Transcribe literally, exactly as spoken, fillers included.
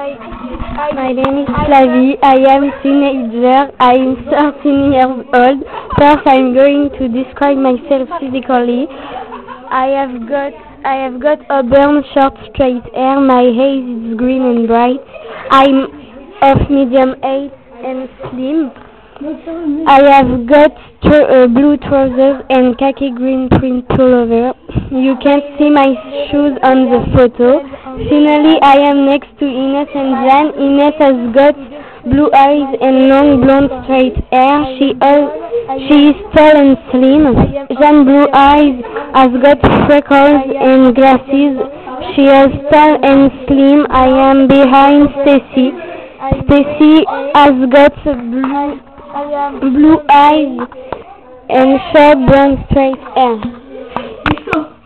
My name is Flavie. I am a teenager. I am thirteen years old. First, I'm going to describe myself physically. I have got I have got auburn short straight hair. My hair is green and bright. I'm of medium height and slim. I have got tr- uh, blue trousers and khaki green print pullover. You can't see my shoes on the photo. Finally, I am next to Ines and Jan. Ines has got blue eyes and long blonde straight hair. She has, she is tall and slim. Jan blue eyes has got freckles and glasses. She is tall and slim. I am behind Stacy. Stacy has got blue blue eyes and short brown straight hair.